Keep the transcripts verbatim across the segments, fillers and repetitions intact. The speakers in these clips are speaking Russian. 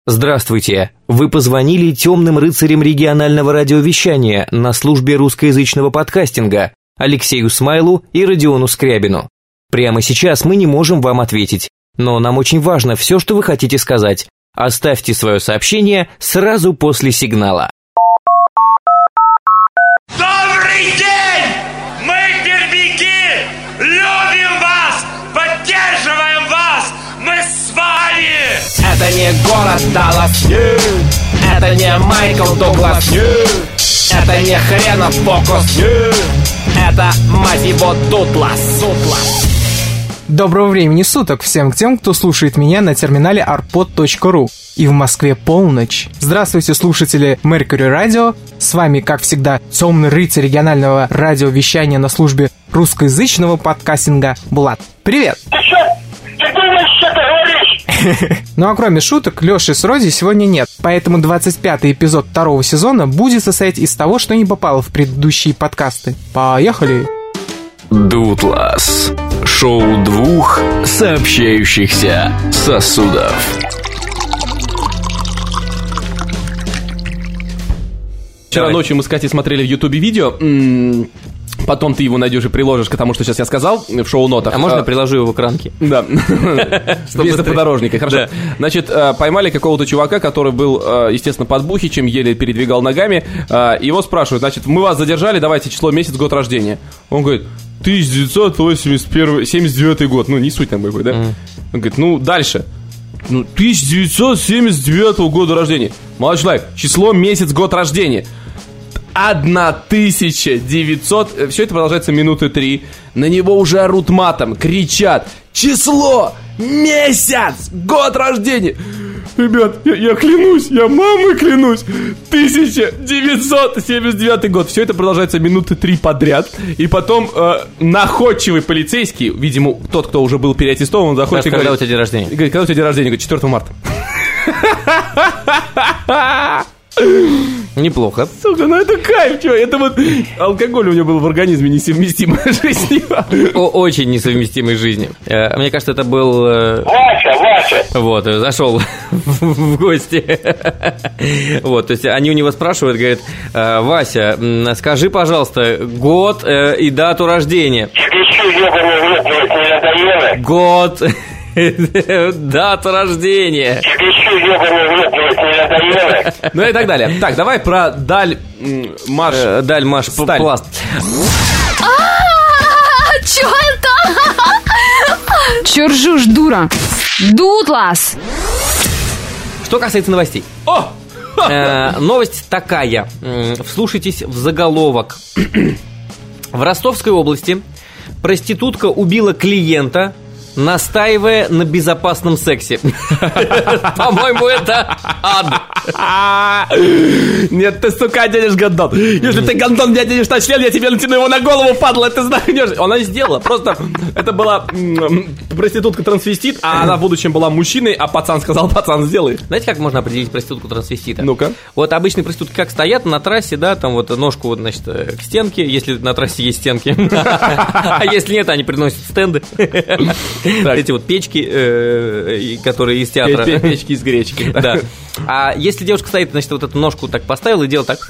Здравствуйте! Вы позвонили темным рыцарям регионального радиовещания на службе русскоязычного подкастинга Алексею Смайлу и Родиону Скрябину. Прямо сейчас мы не можем вам ответить, но нам очень важно все, что вы хотите сказать. Оставьте свое сообщение сразу после сигнала. Добрый день! Мы, пермяки, любим вас, поддерживаем вас! Мы с вами! Это не город Даллас, нет. Это не Майкл Дуглас, нет. Это не хренов фокус, нет. Это, мать его, Дутлас, Дутлас. Доброго времени суток всем тем, кто слушает меня на терминале арпод точка ру. И в Москве полночь. Здравствуйте, слушатели Mercury Radio. С вами, как всегда, темный рыцарь регионального радиовещания на службе русскоязычного подкастинга Булат. Привет! Ты что? Ты думаешь, что ты говоришь? Ну а кроме шуток, Лёши с Роди сегодня нет. Поэтому двадцать пятый эпизод второго сезона будет состоять из того, что не попало в предыдущие подкасты. Поехали! Дутлас. Шоу двух сообщающихся сосудов. Вчера Давай. ночью мы с Катей смотрели в Ютубе видео. Потом ты его найдешь и приложишь к тому, что сейчас я сказал в шоу-нотах. А можно я приложу его к ранке? Да. Вместо подорожника. Хорошо. Значит, поймали какого-то чувака, который был, естественно, под бухичем, еле передвигал ногами. Его спрашивают, значит, мы вас задержали, давайте число, месяц, год рождения. Он говорит, тысяча девятьсот восемьдесят первый, семьдесят девятый год. Ну, не суть там какой, да? Он говорит, ну, дальше. Ну, тысяча девятьсот семьдесят девятого года рождения. Молодой человек, число, месяц, год рождения. тысяча девятьсот... Все это продолжается минуты три. На него уже орут матом, кричат. Число, месяц, год рождения. Ребят, я, я клянусь, я мамой клянусь. тысяча девятьсот семьдесят девятый год. Все это продолжается минуты три подряд. И потом э, находчивый полицейский, видимо, тот, кто уже был переаттестован, заходит и говорит... Когда у тебя день рождения? Говорит, когда у тебя день рождения? Говорит, четвёртого марта. Неплохо. Сука, ну это кайф, чё, это вот алкоголь у него был в организме несовместимой жизни. О, очень несовместимой жизни. Мне кажется, это был... Вася, Вася! Вот, зашел в гости. Вот, то есть они у него спрашивают, говорят, Вася, скажи, пожалуйста, год и дату рождения. Тебе что, ебаный в рот, блядь, не надоело? Год... Дата рождения. Тебе что, ебаный в рот, блядь, не надоело? Ну и так далее. Так, давай про Даль Маш. Даль Маш Пласт. Чё это? Чё ржушь, дура? Дутлас. Что касается новостей. О! Э, новость такая. Вслушайтесь в заголовок. В Ростовской области проститутка убила клиента, настаивая на безопасном сексе. По-моему, это ад. Нет, ты, сука, оденешь гондон. Если ты гондон не оденешь на член, я тебе натяну его на голову, падла, ты знаешь. Она сделала. Просто это была проститутка-трансвестит, а она в будущем была мужчиной, а пацан сказал, пацан, сделай. Знаете, как можно определить проститутку-трансвестита? Ну-ка. Вот обычные проститутки как стоят на трассе, да, там вот ножку, вот, значит, к стенке, если на трассе есть стенки. А если нет, они приносят стенды. Так. Эти вот печки, э, которые из театра. Печки из гречки. Да. А если девушка стоит, значит, вот эту ножку так поставила и делает так,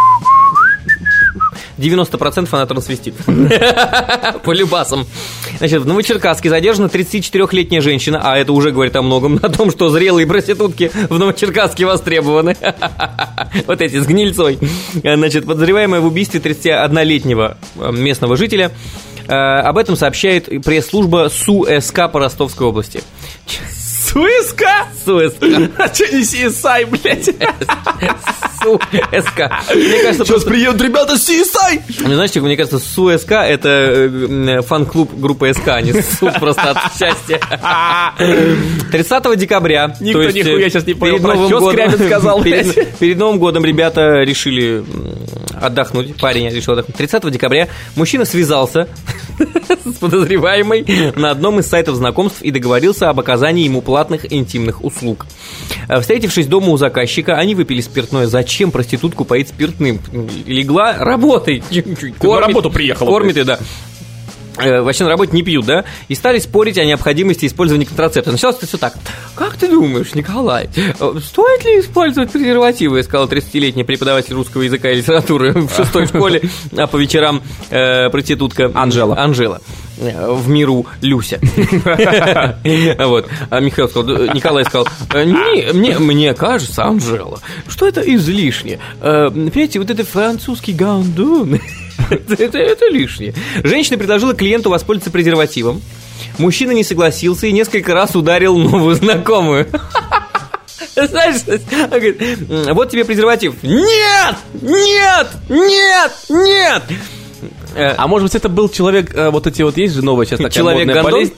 девяносто процентов она трансвестит. По любасам. Значит, в Новочеркасске задержана тридцатичетырёхлетняя женщина, а это уже говорит о многом, о том, что зрелые проститутки в Новочеркасске востребованы. Вот эти с гнильцой. Значит, подозреваемая в убийстве тридцатиоднолетнего местного жителя. Об этом сообщает пресс-служба СУСК по Ростовской области. СУСК? СУСК. А что не си эс ай, блядь? СУСК. Мне кажется, сейчас просто... приедут ребята с си эс ай. Мне, знаете, мне кажется, СУСК — это фан-клуб группы СК, а не СУ просто от счастья. тридцатого декабря. Никто то есть нихуя сейчас не понял, перед Новым что годом, Скрябин сказал. перед, перед Новым годом ребята решили отдохнуть. Парень решил отдохнуть. тридцатого декабря мужчина связался с подозреваемой на одном из сайтов знакомств и договорился об оказании ему платных интимных услуг. Встретившись дома у заказчика, они выпили спиртное. Зачем проститутку поить спиртным? Легла, работай. Кормит, на работу приехала. Кормит и да. э, вообще на работе не пьют, да, и стали спорить о необходимости использования контрацепта. Началось это все так. Как ты думаешь, Николай, стоит ли использовать презервативы, сказал тридцатилетний преподаватель русского языка и литературы в шестой школе, а по вечерам э, проститутка Анжела. Анжела. В миру Люся. Вот. А Михаил сказал, Николай сказал, не, мне, мне кажется, Анжела, что это излишне. Понимаете, вот это французский гандон, это, это лишнее. Женщина предложила клиенту воспользоваться презервативом. Мужчина не согласился и несколько раз ударил новую знакомую. Знаешь, он говорит, вот тебе презерватив. Нет! Нет! Нет! Нет! А может быть, это был человек, вот эти вот есть же новая сейчас такая человек модная болезнь?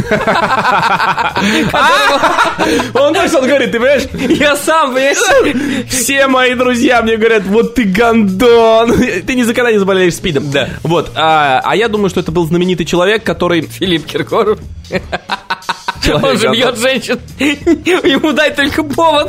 Он точно говорит, ты понимаешь? Я сам, понимаешь? Все мои друзья мне говорят, вот ты гандон, ты никогда не заболеешь спидом. Да. Вот, а я думаю, что это был знаменитый человек, который... Филипп Киркоров. Он же бьет женщин. Ему дать только повод.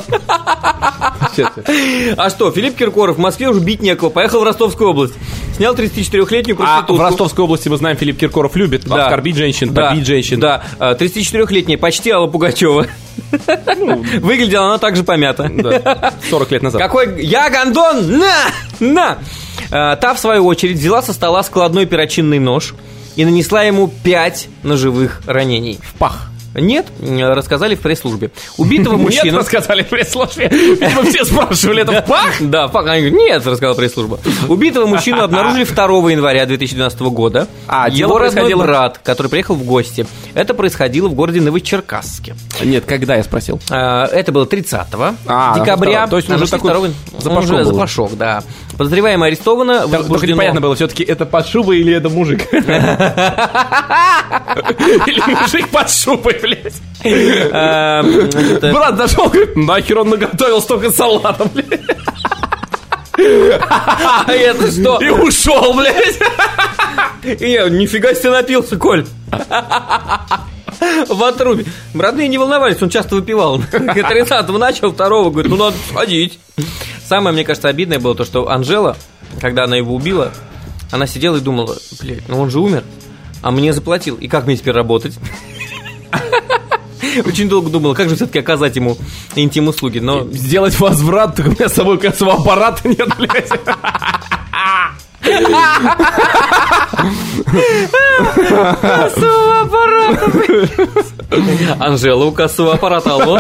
А что, Филипп Киркоров в Москве уже бить некого. Поехал в Ростовскую область. Снял тридцатичетырёхлетнюю проститутку. А в Ростовской области, мы знаем, Филипп Киркоров любит да. оскорбить женщин, да. побить женщин. Да, тридцатичетырёхлетняя почти Алла Пугачева. Ну, выглядела она также помята. Да. сорок лет назад. Какой я гандон! На! На! Та, в свою очередь, взяла со стола складной перочинный нож и нанесла ему пять ножевых ранений. В пах. Нет, рассказали в пресс-службе. Убитого мужчину... Нет, рассказали в пресс-службе. Мы все спрашивали, это в пах? Да, в пах. Они говорят, нет, рассказала пресс-служба. Убитого мужчину обнаружили второго января две тысячи двенадцатого года. А, его родной брат, который приехал в гости. Это происходило в городе Новочеркасске. Нет, когда, я спросил? Это было тридцатого а, декабря. То есть уже такой второго... запашок уже был. запашок, да. Подозреваемая арестована. Так, возбуждено... Только непонятно было, все-таки это под шубой или это мужик? Или мужик под шубой, блядь. Брат дошел, говорит, нахер он наготовил столько салата, блядь. А это что? И ушел, блядь. И я, нифига себе напился, Коль. В отрубе. Родные не волновались, он часто выпивал. тридцатого начал, второго, говорит, ну надо сходить. Самое, мне кажется, обидное было то, что Анжела, когда она его убила, она сидела и думала, блядь, ну он же умер, а мне заплатил, и как мне теперь работать? Очень долго думала, как же все-таки оказать ему интим-услуги, но... Сделать возврат, только у меня с собой кассового аппарата нет, блядь. Кассового аппарата, блядь. Анжела у кассового аппарата, алло.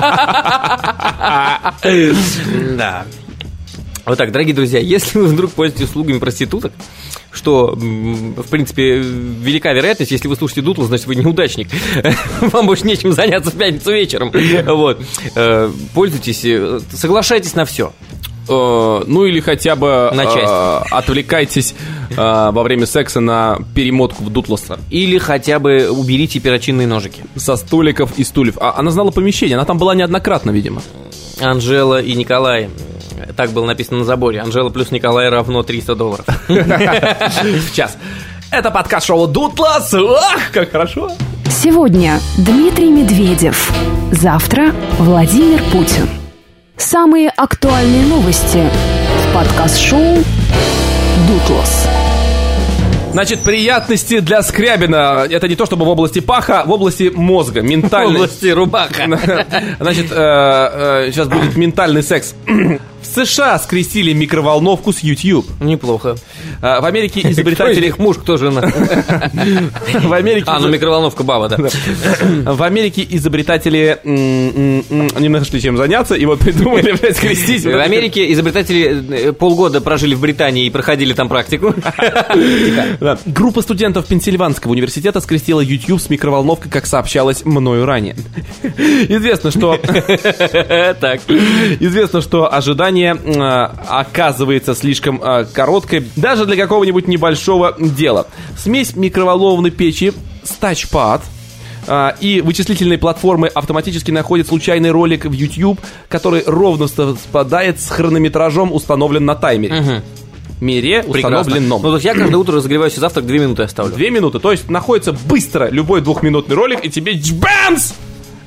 Да. Вот так, дорогие друзья, если вы вдруг пользуетесь услугами проституток, что, в принципе, велика вероятность, если вы слушаете Дутлас, значит, вы неудачник. Вам больше нечем заняться в пятницу вечером. Вот. Пользуйтесь, соглашайтесь на все. Ну или хотя бы на часть. Э, отвлекайтесь э, во время секса на перемотку в Дутласа. Или хотя бы уберите перочинные ножики со столиков и стульев. А она знала помещение, она там была неоднократно, видимо. Анжела и Николай. Так было написано на заборе. Анжела плюс Николай равно триста долларов в час. Это подкаст-шоу Дутлас. Ах, как хорошо. Сегодня Дмитрий Медведев. Завтра Владимир Путин. Самые актуальные новости в подкаст-шоу «Дутлас». Значит, приятности для Скрябина. Это не то, чтобы в области паха, в области мозга, ментальный. В области рубаха. Значит, сейчас будет ментальный секс. В США скрестили микроволновку с YouTube. Неплохо. В Америке изобретатели... их муж, кто жена? В Америке... А, ну микроволновка баба, да. В Америке изобретатели не нашли чем заняться, и вот придумали, блядь, скрестить. В Америке изобретатели полгода прожили в Британии и проходили там практику. Группа студентов Пенсильванского университета скрестила YouTube с микроволновкой, как сообщалось мною ранее. Известно, что... Так. Известно, что ожидание оказывается слишком короткой даже для какого-нибудь небольшого дела. Смесь микроволновной печи с тачпад и вычислительной платформы автоматически находит случайный ролик в YouTube, который ровно совпадает с хронометражом, установлен на таймере. Угу. Мире установленном. Ну, то есть я каждое утро разогреваю себе завтрак, две минуты оставлю. Две минуты, то есть находится быстро любой двухминутный ролик, и тебе джбэнс!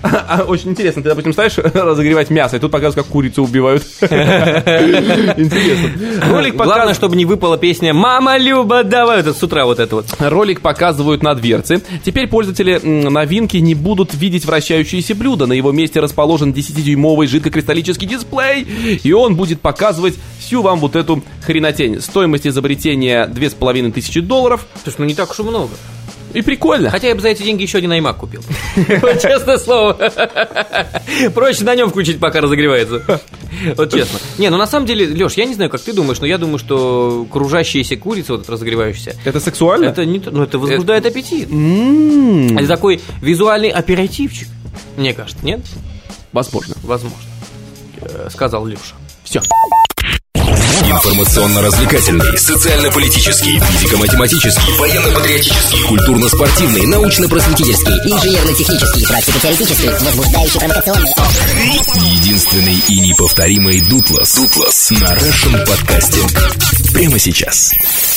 Очень интересно, ты, допустим, ставишь разогревать мясо, и тут показывают, как курицу убивают. Интересно. Ролик Главное, чтобы не выпала песня «Мама Люба, давай!» Это с утра вот это вот. Ролик показывают на дверце. Теперь пользователи новинки не будут видеть вращающиеся блюда. На его месте расположен десятидюймовый жидкокристаллический дисплей, и он будет показывать всю вам вот эту хренотень. Стоимость изобретения две с половиной тысячи долларов. Слушай, ну не так уж и много. И прикольно. Хотя я бы за эти деньги еще один iMac купил. Честное слово. Проще на нем включить, пока разогревается. Вот честно. Не, ну на самом деле, Леш, я не знаю, как ты думаешь, но я думаю, что кружащаяся курица, вот эта разогревающаяся, это сексуально? Это не, ну это возбуждает аппетит. Это такой визуальный аперитивчик, мне кажется, нет? Возможно. Возможно. Сказал Леша. Все. Информационно-развлекательный, социально-политический, физико-математический, военно-патриотический, культурно-спортивный, научно-просветительский, инженерно-технический, практико-теоретический, возбуждающий, провокационный. Единственный и неповторимый Дутлас. Дутлас на Russian подкасте. Прямо сейчас.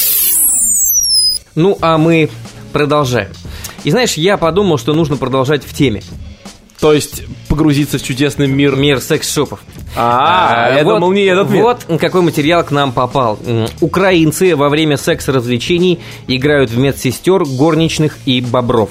Ну, а мы продолжаем. И знаешь, я подумал, что нужно продолжать в теме. То есть погрузиться в чудесный мир. Мир секс-шопов. А, а я вот, думал, не этот мир. Вот какой материал к нам попал. Украинцы во время секс-развлечений играют в медсестер, горничных и бобров.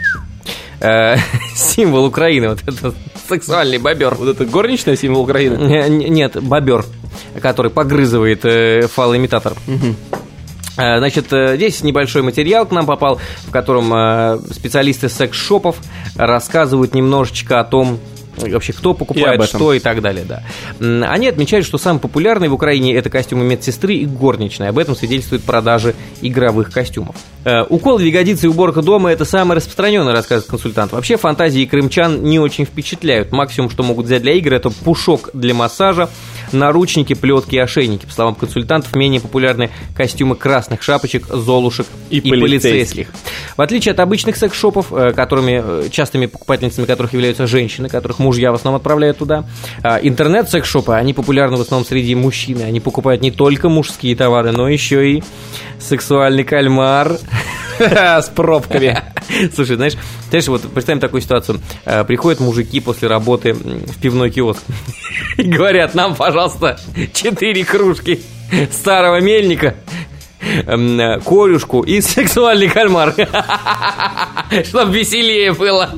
Символ Украины, вот это сексуальный бобер. Вот это горничная символ Украины? Нет, бобер, который погрызывает фалоимитатор. Угу. Значит, здесь небольшой материал к нам попал, в котором специалисты секс-шопов рассказывают немножечко о том, вообще, кто покупает, и что и так далее, да. Они отмечают, что самый популярный в Украине это костюмы медсестры и горничной. Об этом свидетельствуют продажи игровых костюмов. Укол в ягодицы и уборка дома – это самое распространенное, рассказывает консультант. Вообще, фантазии крымчан не очень впечатляют. Максимум, что могут взять для игр, это пушок для массажа, наручники, плетки и ошейники. По словам консультантов, менее популярны костюмы красных шапочек, золушек и, и полицейских. В отличие от обычных секс-шопов, которыми, частыми покупательницами которых являются женщины, которых мужья в основном отправляют туда, интернет-секс-шопы, они популярны в основном среди мужчин. Они покупают не только мужские товары, но еще и сексуальный кальмар с пробками. Слушай, знаешь, знаешь, вот представим такую ситуацию. Приходят мужики после работы в пивной киоск и говорят: нам, пожалуйста, четыре кружки старого мельника, корюшку и сексуальный кальмар, чтобы веселее было.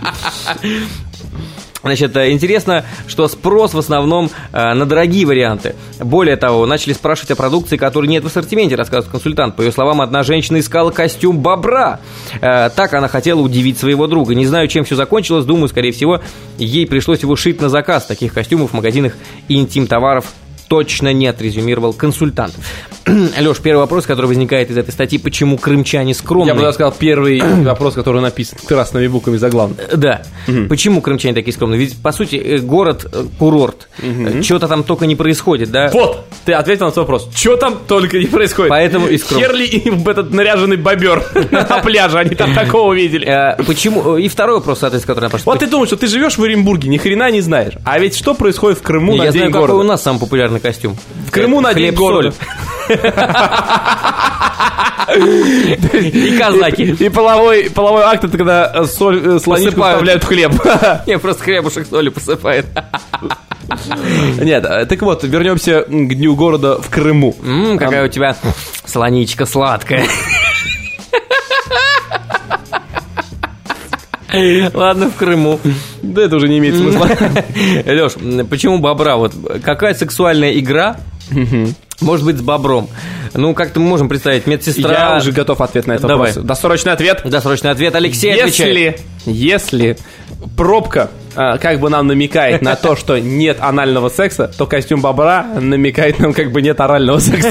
Значит, интересно, что спрос в основном э, на дорогие варианты. Более того, начали спрашивать о продукции, которой нет в ассортименте, рассказывает консультант. По ее словам, одна женщина искала костюм бобра. Э, так она хотела удивить своего друга. Не знаю, чем все закончилось. Думаю, скорее всего, ей пришлось его шить на заказ. Таких костюмов в магазинах интим-товаров точно нет, резюмировал консультант. Леш, первый вопрос, который возникает из этой статьи: почему крымчане скромные? Я бы даже сказал, первый вопрос, который написан красными буквами заглавным. Да. Угу. Почему крымчане такие скромные? Ведь, по сути, город-курорт. Угу. Чего-то там только не происходит, да? Вот, ты ответил на свой вопрос. Что там только не происходит? Поэтому и скромные. Херли и этот наряженный бобер на пляже, они там такого видели. Почему? И второй вопрос, соответственно, который я пошел. Вот ты думаешь, что ты живешь в Оренбурге, ни хрена не знаешь. А ведь что происходит в Крыму на день города? Я знаю, какой у нас самый популярный костюм. В Крыму на день города. И казаки. И, и половой, половой акт — это когда соль, слоничку вставляют в хлеб. Не, просто хлебушек солью посыпает. Нет, так вот, вернемся к дню города в Крыму. М-м, какая Там... у тебя слоничка сладкая. Ладно, в Крыму. Да это уже не имеет смысла. Леш, почему бобра? Вот какая сексуальная игра может быть с бобром? Ну, как-то мы можем представить, медсестра... Я уже готов ответ на этот Давай. вопрос. Досрочный ответ. Досрочный ответ. Алексей отвечает. Если, если пробка а, как бы нам намекает на то, что нет анального секса, то костюм бобра намекает нам, как бы нет орального секса.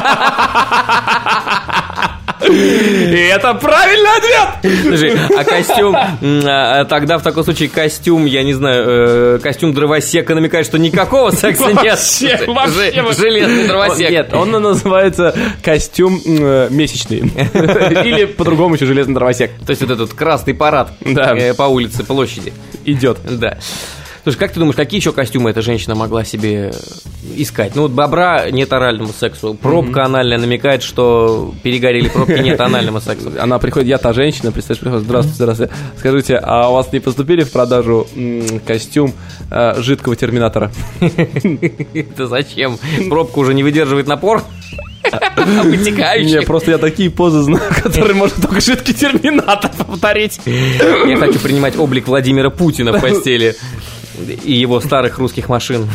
И это правильный ответ! Слушай, а костюм... А, тогда в таком случае костюм, я не знаю, э, костюм дровосека намекает, что никакого секса нет. Вообще, вообще. Железный дровосек. Нет, он называется костюм э, месячный. Или по-другому еще железный дровосек. То есть вот этот красный парад да. э, по улице, площади. Идет. Да. Слушай, как ты думаешь, какие еще костюмы эта женщина могла себе искать? Ну, вот бобра нет оральному сексу. Пробка mm-hmm. анальная намекает, что перегорели пробки, нет анальному сексу. Она приходит, я та женщина, представляешь, приходит, здравствуйте, здравствуйте. Скажите, а у вас не поступили в продажу м- костюм э, жидкого терминатора? Это зачем? Пробка уже не выдерживает напор? Вытекающий. Не, просто я такие позы знаю, которые может только жидкий терминатор повторить. Я хочу принимать облик Владимира Путина в постели и его старых русских машин.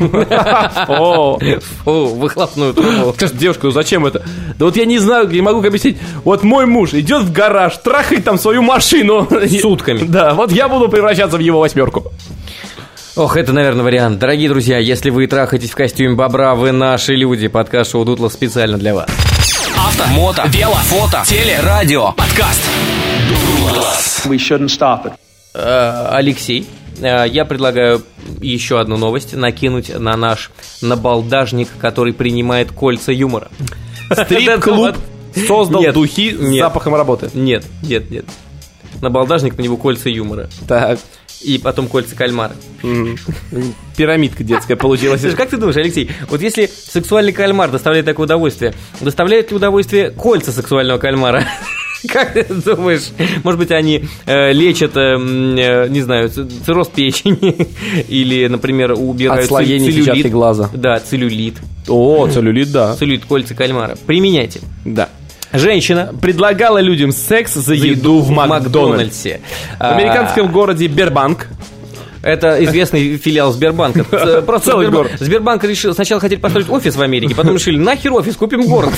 Фу, Фу, выхлопную трубу. Скажет, девушка, ну зачем это? Да вот я не знаю, не могу объяснить. Вот мой муж идет в гараж, трахает там свою машину. Сутками. Да, вот я буду превращаться в его восьмерку. Ох, это, наверное, вариант. Дорогие друзья, если вы трахаетесь в костюме бобра, вы наши люди. Подкаст «Шоу Дутлас» специально для вас. Авто, мото, вело, фото, теле, радио, подкаст. Дутлас. We shouldn't stop it. Э, Алексей, э, я предлагаю еще одну новость накинуть на наш набалдажник, который принимает кольца юмора. Стрип-клуб создал Нет, духи с нет. запахом работы. Нет, нет, нет. Набалдажник, на него кольца юмора. Так. И потом кольца кальмара. Пирамидка детская получилась. Слушай, как ты думаешь, Алексей, вот если сексуальный кальмар доставляет такое удовольствие, доставляет ли удовольствие кольца сексуального кальмара? Как ты думаешь, может быть, они э, лечат, э, э, не знаю, цирроз печени или, например, убирают отслоение сетчатки глаза. Да, целлюлит. О, целлюлит, да. Целлюлит, кольца кальмара. Применяйте. Да. Женщина предлагала людям секс за еду в Макдональдсе. В американском городе Бербанк. Это известный филиал Сбербанка. Просто целый Сбербанк, город. Сбербанк решил, сначала хотели построить офис в Америке, потом решили, нахер офис, купим город.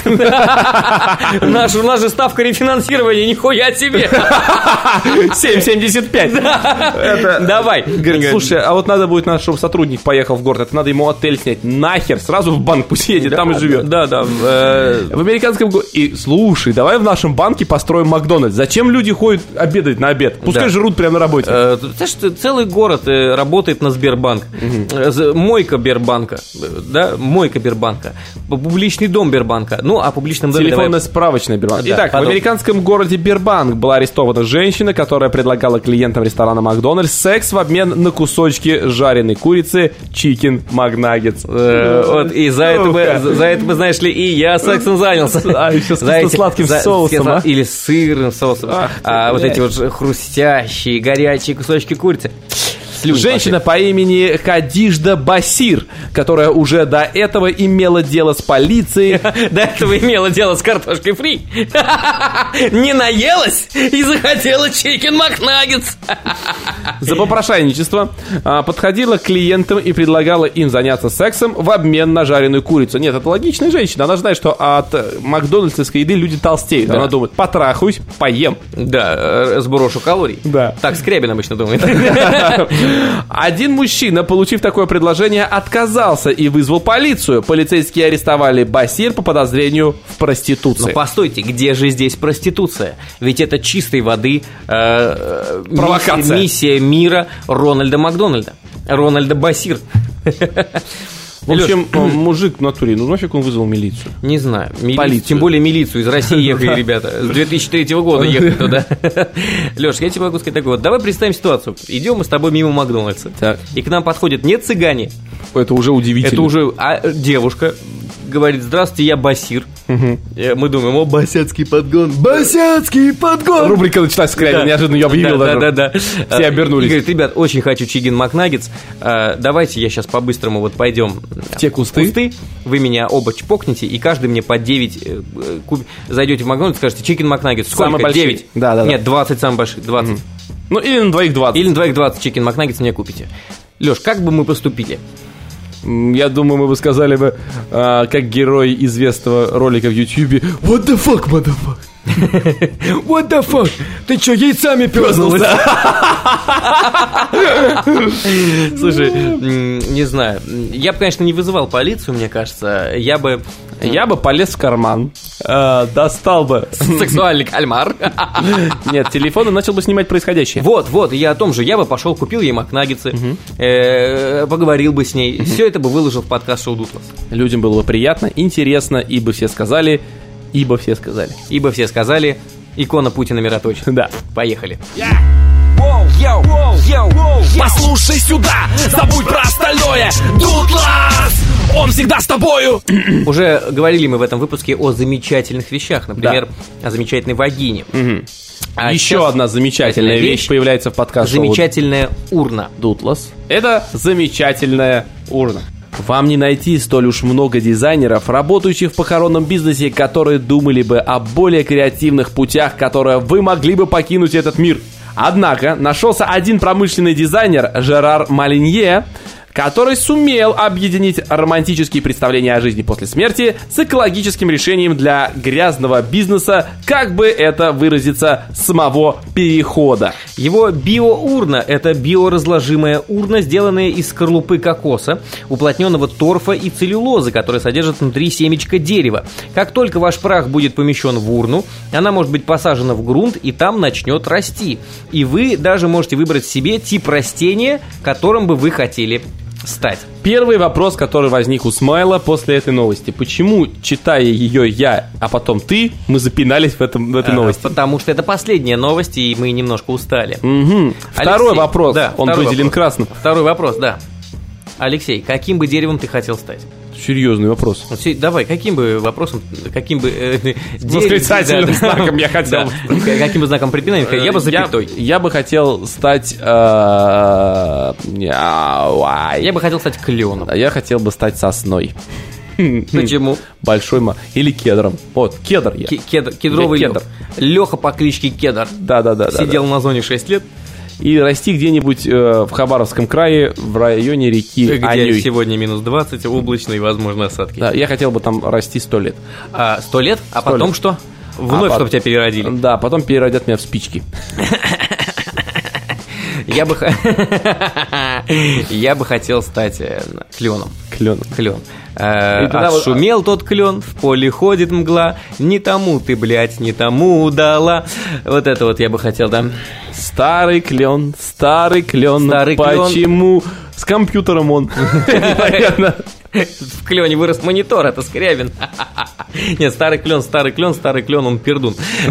Наш, у нас же ставка рефинансирования, нихуя себе. семь семьдесят пять. Давай. Слушай, а вот надо будет, чтобы сотрудник поехал в город, это надо ему отель снять. Нахер, сразу в банк пусть едет, там и живет. Да, да. В американском городе. И слушай, давай в нашем банке построим Макдональдс. Зачем люди ходят обедать на обед? Пускай жрут прямо на работе. Знаешь, целый город работает на Сбербанк. Угу. Мойка Сбербанка, да, мойка Сбербанка, публичный дом Сбербанка. Ну, а публичном доме... Телефонная давай... справочная Сбербанк. Да, Итак, потом. В американском городе Бербанк была арестована женщина, которая предлагала клиентам ресторана Макдональдс секс в обмен на кусочки жареной курицы Chicken McNuggets. Э, вот, и за это, бы, за, за это бы, знаешь ли, и я сексом занялся. А, еще с сладким за, соусом, а? Или с сырным соусом. Ах, а вот эти вот хрустящие, горячие кусочки курицы. Женщина по имени Хадижда Басир, которая уже до этого имела дело с полицией. До этого имела дело с картошкой фри. Не наелась и захотела чикен макнаггетс. За попрошайничество подходила к клиентам и предлагала им заняться сексом в обмен на жареную курицу. Нет, это логичная женщина. Она знает, что от макдональдсовской еды люди толстеют. Да. Она думает, потрахаюсь, поем. Да, сброшу калорий. Да. Так Скрябин обычно думает. Один мужчина, получив такое предложение, отказался и вызвал полицию. Полицейские арестовали Басир по подозрению в проституции. Но постойте, где же здесь проституция? Ведь это чистой воды э, провокация. Миссия, миссия мира Рональда Макдональда. Рональда Басир. В общем, мужик в натуре, ну нафиг он вызвал милицию? Не знаю. Мили... Полицию. Тем более милицию. Из России ехали ребята. С две тысячи третьего года ехали туда. Леш, я тебе могу сказать такое. Вот, давай представим ситуацию. Идем мы с тобой мимо Макдональдса. Так. И к нам подходят не цыгане. Это уже удивительно. Это уже а, девушка. Говорит, здравствуйте, я Басир. Угу. Мы думаем, о, босяцкий подгон. Босяцкий подгон. Рубрика началась с Скрябина, да. Неожиданно ее объявил да, даже. Да, да, да. Все обернулись. И говорит, ребят, очень хочу чикен макнаггетс. Давайте я сейчас по-быстрому вот пойдем в те кусты. кусты. Вы меня оба чпокнете, и каждый мне по девять куб... Зайдете в Макдональдс, скажете, чикен макнаггетс. Сколько? девять? Да, да, Нет, двадцать самых больших, двадцать. Угу. Ну, или на двоих двадцать. Или на двоих двадцать чикен макнаггетс мне купите. Леш, как бы мы поступили? Я думаю, мы бы сказали бы, а, как герой известного ролика в Ютьюбе: What the fuck, motherfucker? What the fuck? Ты что, яйцами пёзнулся? Слушай, не знаю. Я бы, конечно, не вызывал полицию, мне кажется. Я бы... Я бы полез в карман, э, достал бы сексуальный кальмар. Нет, телефон и начал бы снимать происходящее. Вот, вот, я о том же. Я бы пошел, купил ей макнаггетсы, угу. э, поговорил бы с ней. Угу. Все это бы выложил в подкаст «Шоу Дутлас». Людям было бы приятно, интересно, ибо все сказали... Ибо все сказали. Ибо все сказали. Икона Путина мироточит. Да. Поехали. Yeah. Wow. Йоу, йоу, послушай сюда, забудь про остальное. Дутлас, он всегда с тобою. Уже говорили мы в этом выпуске о замечательных вещах. Например, да. о замечательной вагине. Угу. А Еще одна замечательная вещь, вещь появляется в подкасте. Замечательная урна. Дутлас. Это замечательная урна. Вам не найти столь уж много дизайнеров, работающих в похоронном бизнесе, которые думали бы о более креативных путях, которые вы могли бы покинуть этот мир. Однако нашелся один промышленный дизайнер, Жерар Малинье, который сумел объединить романтические представления о жизни после смерти с экологическим решением для грязного бизнеса, как бы это выразиться, самого перехода. Его биоурна – это биоразложимая урна, сделанная из скорлупы кокоса, уплотненного торфа и целлюлозы, которая содержит внутри семечко дерева. Как только ваш прах будет помещен в урну, она может быть посажена в грунт и там начнет расти. И вы даже можете выбрать себе тип растения, которым бы вы хотели стать. Первый вопрос, который возник у Смайла после этой новости. Почему, читая ее я, а потом ты, мы запинались в, этом, в этой а, новости? Потому что это последняя новость, и мы немножко устали. Угу. Второй Алексей, вопрос, да, он выделен красным. Второй вопрос, да. Алексей, каким бы деревом ты хотел стать? Серьезный вопрос. Давай, каким бы вопросом, каким бы э, восклицательным да, знаком я хотел. Да, каким бы знаком препинания? Я бы запятой. Я, я бы хотел стать... Э, я бы хотел стать кленом. Я хотел бы стать сосной. Почему? Большой ма... Или кедром. Вот, кедр я. Кедр, кедровый кедр. Леха по кличке Кедр. Да-да-да. Сидел да, да. на зоне шесть лет. И расти где-нибудь э, в Хабаровском крае, в районе реки где Анюй. Сегодня минус двадцать, облачно и, возможно, осадки. Да, я хотел бы там расти сто лет. А, сто лет? А сто потом лет. Что? Вновь, а чтобы тебя переродили? Да, потом переродят меня в спички. Я бы Я бы хотел стать кленом. Кленом. Клен. Отшумел тот клен, в поле ходит мгла. Не тому ты, блядь, не тому дала. Вот это вот я бы хотел, да. Старый клен, старый клен. Старый Почему клен. С компьютером он? В клене вырос монитор, это Скрябин. Нет, старый клен, старый клен, старый клен, он пердун.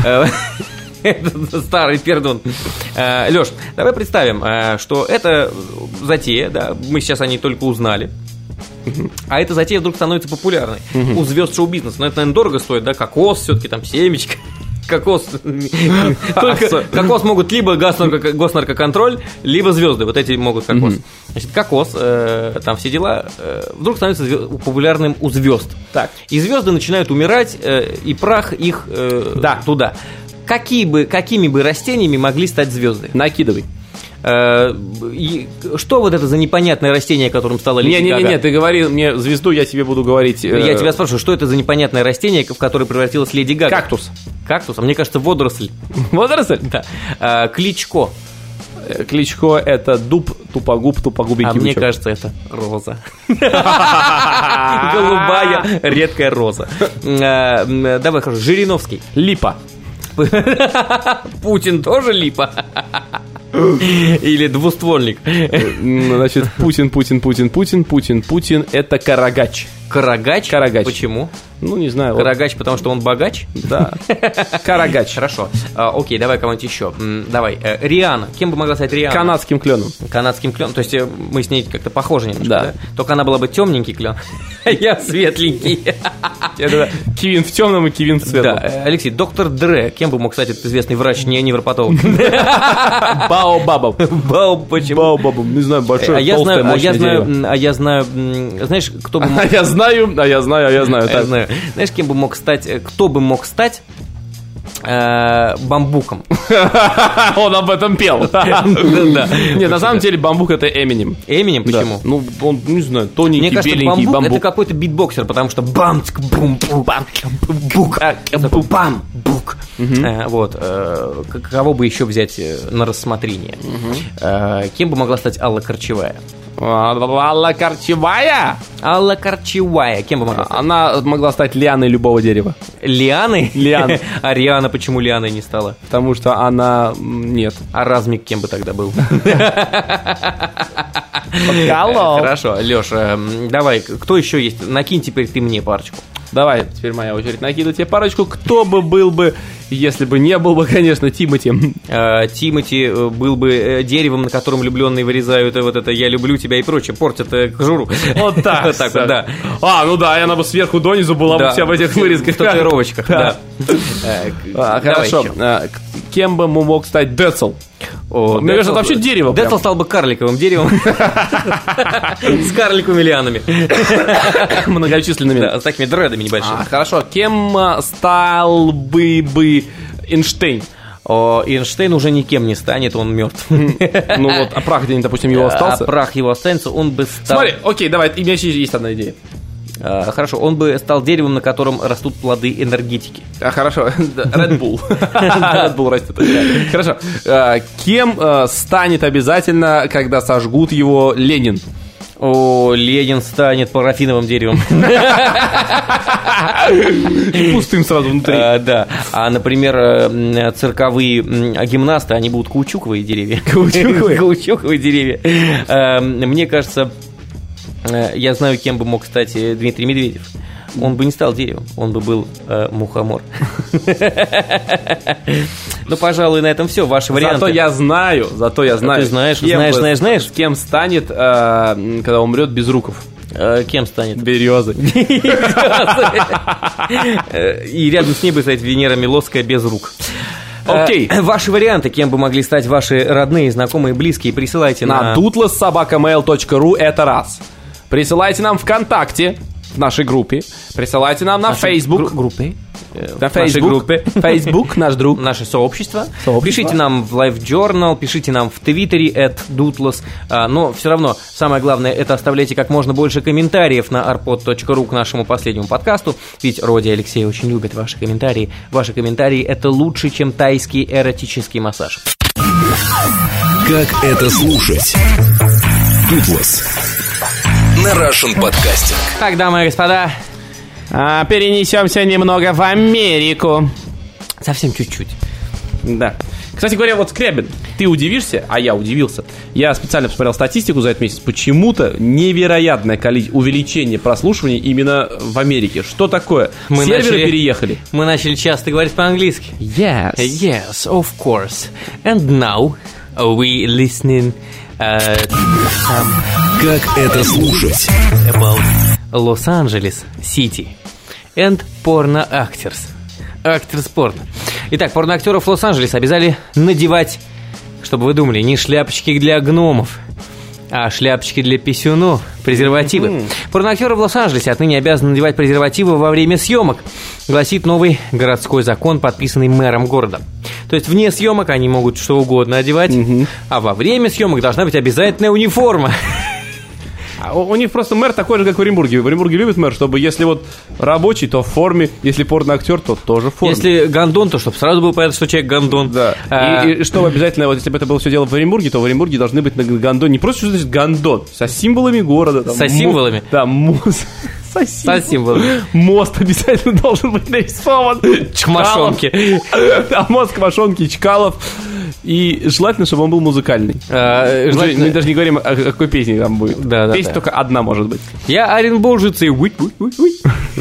Старый пердун. Леш, давай представим, что это затея, да, мы сейчас о ней только узнали. А эта затея вдруг становится популярной у звезд шоу-бизнеса. Но это, наверное, дорого стоит, да, кокос все-таки, там, семечко. Кокос. Только кокос могут либо госнаркоконтроль, либо звезды. Вот эти могут кокос. Значит, кокос, там все дела, вдруг становится популярным у звезд. Так. И звезды начинают умирать, и прах их туда. Какие бы, какими бы растениями могли стать звезды? Накидывай. Что вот это за непонятное растение, которым стала Леди Гага? Не-не-не, ты говори мне звезду, я тебе буду говорить... Я тебя спрашиваю, что это за непонятное растение, в которое превратилась Леди Гага? Кактус. Кактус? А мне кажется, водоросль. Водоросль? Да. Кличко. Кличко – это дуб, тупогуб, тупогубенький. А мне бычок. кажется, это роза. Голубая, редкая роза. Давай, хорошо, Жириновский. Липа. Путин тоже липа? Или двуствольник? Значит, Путин, Путин, Путин, Путин, Путин, Путин – это Карагач. Карагач? Карагач. Почему? Ну, не знаю. Карагач, вот. Потому что он богач? Да. Карагач. Хорошо. А, окей, давай кого-нибудь еще. Давай. Э, Риhanna. Кем бы могла стать Риhanna? Канадским кленом. Канадским кленом. То есть мы с ней как-то похожи немножко, да? да? Только она была бы темненький клен, а я светленький. Это Кевин в темном и Кевин в светлом. Да. Алексей, доктор Дре. Кем бы мог стать этот известный врач, не невропатолог? Баобабом. Баобабом. Почему? Баобабом. Не знаю, большое, толстое, мощное дерево. А я знаю, знаешь, кто бы... А я знаю, а я знаю, а я знаю. Я знаю. Знаешь, кем бы мог стать, кто бы мог стать э, бамбуком? Он об этом пел. Нет, на самом деле бамбук это Эминем. Эминем? Почему? Ну, он, не знаю, тоненький, беленький бамбук. Это какой-то битбоксер, потому что бамцк, бум, бам, бук, бам, бук. Вот. Кого бы еще взять на рассмотрение? Кем бы могла стать Алла Корчевая? Алла Корчевая? Алла Корчевая. Кем бы могла стать? Она могла стать лианой любого дерева. Лианой? Лиан. А Риhanna почему лианой не стала? Потому что она... Нет. А Размик кем бы тогда был? Подколол. Хорошо, Леша, давай, кто еще есть? Накинь теперь ты мне парочку. Давай, теперь моя очередь накидывать тебе парочку. Кто бы был бы Если бы не был бы, конечно, Тимати. А, Тимати был бы деревом, на котором влюбленные вырезают вот это «я люблю тебя» и прочее, портят кожуру. Вот так. Вот так вот, да. А, ну да, и она бы сверху донизу была бы вся в этих вырезках. В татуировочках, да. Хорошо. Кем бы мог стать Децл? Мне кажется, это вообще дерево. Децл стал бы карликовым деревом. С карликовыми лианами. Многочисленными. Да, с такими дредами небольшими. Хорошо. Кем стал бы бы Эйнштейн? О, Эйнштейн уже никем не станет, он мертв. Ну вот, а прах где-нибудь, допустим, его остался? А прах его останется, он бы стал... Смотри, окей, давай, у меня еще есть одна идея. А, хорошо, он бы стал деревом, на котором растут плоды энергетики. А, хорошо, Red Bull. Red Bull растет. Хорошо. А, кем а, станет обязательно, когда сожгут его, Ленин? О, Ленин станет парафиновым деревом. И пустым сразу внутри. А, да. А, например, цирковые гимнасты, они будут каучуковые деревья. Каучуковые? Каучуковые деревья. А, мне кажется, я знаю, кем бы мог стать Дмитрий Медведев. Он бы не стал деревом, он бы был э, мухомор. Ну, пожалуй, на этом все. Ваши варианты. Зато я знаю, зато я знаю. Ты знаешь, знаешь, знаешь, знаешь. Кем станет, когда умрет Безруков? Кем станет? Березой. И рядом с ней будет стоять Венера Милосская без рук. Окей. Okay. Ваши варианты, кем бы могли стать ваши родные, знакомые, близкие, присылайте на... На дутлес собака мейл точка ру, это раз. Присылайте нам ВКонтакте, в нашей группе. Присылайте нам на Facebook. Группе. На Facebook. Facebook, наш друг. Наше сообщество. сообщество. Пишите нам в Live Journal, пишите нам в Твиттере at Dutless. А, но все равно, самое главное, это оставляйте как можно больше комментариев на арпод точка ру к нашему последнему подкасту. Ведь Роди и Алексей очень любят ваши комментарии. Ваши комментарии — это лучше, чем тайский эротический массаж. Как это слушать? Dutless на Russian Podcasting. Так, дамы и господа, а, перенесемся немного в Америку. Совсем чуть-чуть. Да. Кстати говоря, вот Скрябин, ты удивишься, а я удивился. Я специально посмотрел статистику за этот месяц. Почему-то невероятное количество увеличение прослушиваний именно в Америке. Что такое? Мы Серверы начали, переехали. Мы начали часто говорить по-английски. Yes. Yes, of course. And now we listening uh, some... Как это слушать? About Лос-Анджелес Сити and porno actors. Actors порно. Итак, порноактеров Лос-Анджелеса обязали надевать, чтобы вы думали, не шляпочки для гномов, а шляпочки для писюнов, презервативы. Mm-hmm. Порноактеры в Лос-Анджелесе отныне обязаны надевать презервативы во время съемок, гласит новый городской закон, подписанный мэром города. То есть вне съемок они могут что угодно одевать, mm-hmm. а во время съемок должна быть обязательная униформа. У, у них просто мэр такой же, как в Оренбурге. В Оренбурге любят мэр, чтобы если вот рабочий, то в форме, если порноактер, то тоже в форме. Если гондон, то чтобы сразу было понятно, что человек гондон. Да. А... И, и чтобы обязательно, вот если бы это было все дело в Оренбурге, то в Оренбурге должны быть на гондоне не просто что значит гондон, со символами города. Там, со символами? Мо... Да, мост. Со, со символами. Мост обязательно должен быть нарисован. К мошонке. Да, мост к мошонке, Чкалов. И желательно, чтобы он был музыкальный. А, желательно... Мы даже не говорим, о какой песне там будет. Да, Песня да, только да. одна может быть. Я оренбуржец и уй, уй, уй, уй.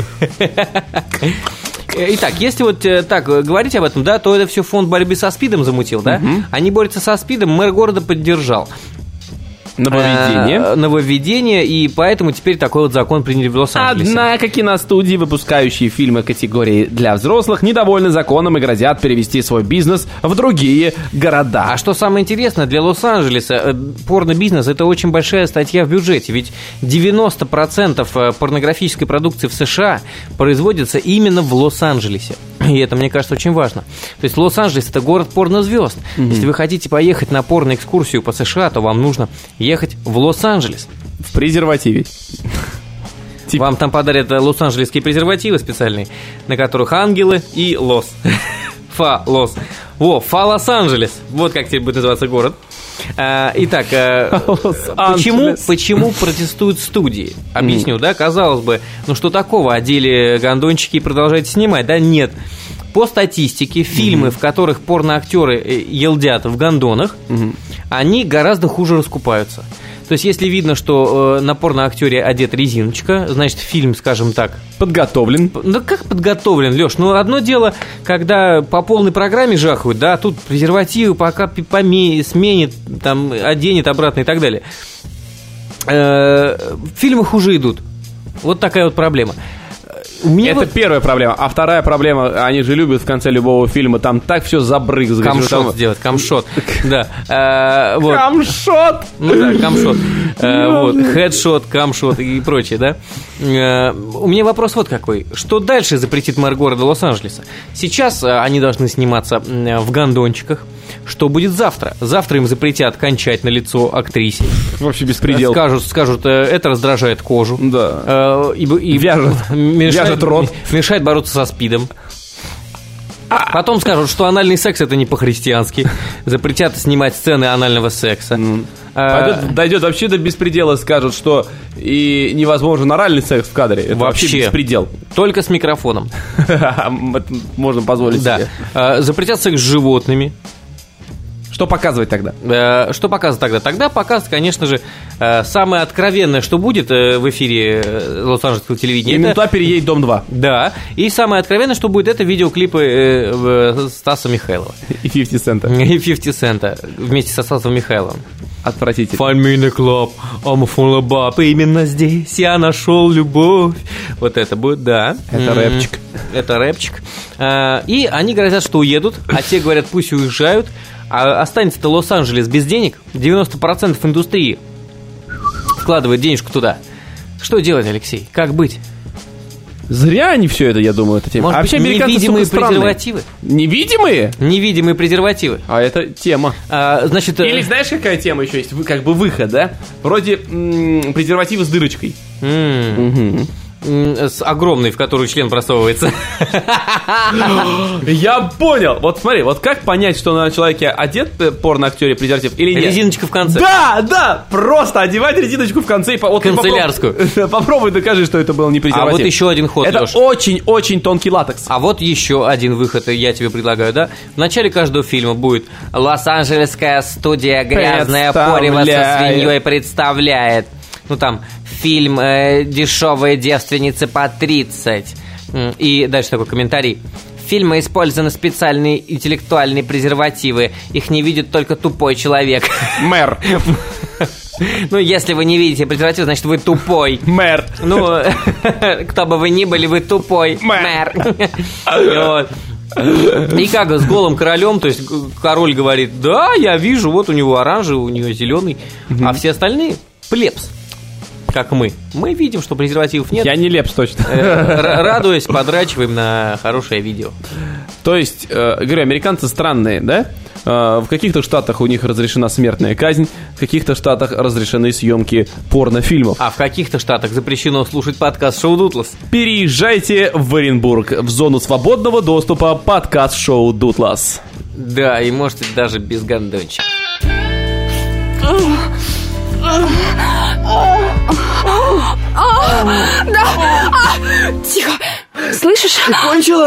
Итак, если вот так говорить об этом, да, то это все фонд борьбы со СПИДом замутил, да? Угу. Они борются со СПИДом, мэр города поддержал. Нововведение. А, нововведение, и поэтому теперь такой вот закон приняли в Лос-Анджелесе. Однако киностудии, выпускающие фильмы категории для взрослых, недовольны законом и грозят перевести свой бизнес в другие города. А что самое интересное, для Лос-Анджелеса порно-бизнес — это очень большая статья в бюджете, ведь девяносто процентов порнографической продукции в США производится именно в Лос-Анджелесе. И это, мне кажется, очень важно. То есть Лос-Анджелес — это город порнозвезд. Mm-hmm. Если вы хотите поехать на порноэкскурсию по США, то вам нужно ехать в Лос-Анджелес. В презервативе. Вам там подарят лос-анджелесские презервативы специальные, на которых ангелы и лос. Фа-лос. Во, Фа-Лос-Анджелес. Вот как теперь будет называться город. А, итак, а, почему, почему протестуют студии? Объясню, mm. да, казалось бы, ну что такого, одели гондончики и продолжайте снимать, да, нет. По статистике, фильмы, mm-hmm. в которых порноактеры елдят в гондонах, mm-hmm. они гораздо хуже раскупаются. То есть, если видно, что э, на порноактере одет резиночка, значит, фильм, скажем так... Подготовлен. Ну, как подготовлен, Леш? Ну, одно дело, когда по полной программе жахают, да, тут презервативы пока поме- сменит, там, оденет обратно и так далее. Э, фильмы хуже идут. Вот такая вот проблема. Мне это вот... первая проблема. А вторая проблема, они же любят в конце любого фильма там так все забрызгать. Камшот там... сделать, камшот. Да. А, вот. Камшот! Ну да, камшот. А, вот. Хедшот, камшот и прочее, да. А, у меня вопрос вот какой. Что дальше запретит мэр города Лос-Анджелеса? Сейчас они должны сниматься в гондончиках. Что будет завтра? Завтра им запретят кончать на лицо актрисе. Вообще беспредел. Скажут, скажут, это раздражает кожу. Да. И, и вяжет. Мешает, вяжет рот. Мешает бороться со СПИДом. Потом скажут, что анальный секс это не по-христиански. Запретят снимать сцены анального секса. Mm. Пойдет, дойдет вообще до беспредела, скажут, что и невозможен оральный секс в кадре. Это вообще, вообще беспредел. Только с микрофоном. Можно позволить себе. Запретят секс с животными. Что показывать тогда? Что показывать тогда? Тогда показывать, конечно же, самое откровенное, что будет в эфире Лос-Анджелесского телевидения. Именно туда переедет Дом-два. Да. И самое откровенное, что будет, это видеоклипы Стаса Михайлова. И фифти Цента. И фифти Цента вместе со Стасом Михайловым. Отвратительно. Find me in the club, I'm full of bop. Именно здесь я нашел любовь. Вот это будет, да. Это mm-hmm. рэпчик. Это рэпчик. И они грозят, что уедут, а те говорят, пусть уезжают. А останется-то Лос-Анджелес без денег. девяносто процентов индустрии вкладывает денежку туда. Что делать, Алексей? Как быть? Зря они все это, я думаю, эта тема. Может а вообще быть, американцы невидимые презервативы? Невидимые? Невидимые презервативы. А это тема. А, значит, Или знаешь, какая тема еще есть? Как бы выход, да? Вроде м- презервативы с дырочкой. М- угу. С огромной, в которую член просовывается. Я понял. Вот смотри, вот как понять, что на человеке одет порно-актере презерватив или нет? Резиночка в конце. Да, да, просто одевать резиночку в конце. Вот канцелярскую. Попробуй, попробуй докажи, что это был не презерватив. А вот еще один ход, это Леш. очень-очень тонкий латекс. А вот еще один выход, я тебе предлагаю, да? В начале каждого фильма будет Лос-Анджелесская студия «Грязное порево со свиньей» представляет. Ну там фильм э, «Дешевые девственницы по тридцать». И дальше такой комментарий. В фильме использованы специальные интеллектуальные презервативы. Их не видит только тупой человек. Мэр. Ну, если вы не видите презерватив, значит, вы тупой. Мэр. Ну, кто бы вы ни были, вы тупой. Мэр. И как с голым королем, то есть король говорит, да, я вижу, вот у него оранжевый, у него зеленый, а все остальные плебс. Как мы. Мы видим, что презервативов нет. Я не лепс, точно. Радуясь, подрачиваем на хорошее видео. То есть, э, говорю, американцы странные, да? Э, в каких-то штатах у них разрешена смертная казнь, в каких-то штатах разрешены съемки порнофильмов. А в каких-то штатах запрещено слушать подкаст «Шоу Дутлас». Переезжайте в Оренбург, в зону свободного доступа подкаст «Шоу Дутлас». Да, и можете даже без гондончика. Да! А, тихо! Слышишь? Ты кончила?